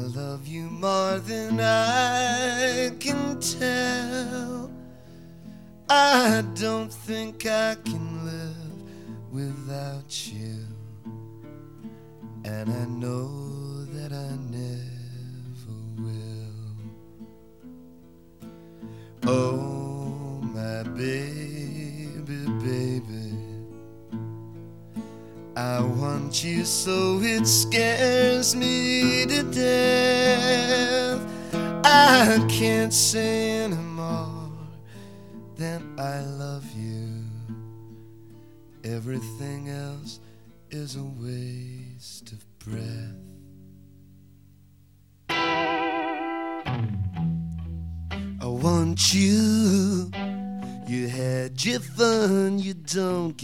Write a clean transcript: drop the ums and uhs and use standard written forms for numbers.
love you more than I can tell. I don't think I can live without you, and I know that I never will. Oh, my baby, baby, I want you so it scares me to death. I can't say anymore than I love you. Everything else is a waste of breath. I want you. You had your fun, you don't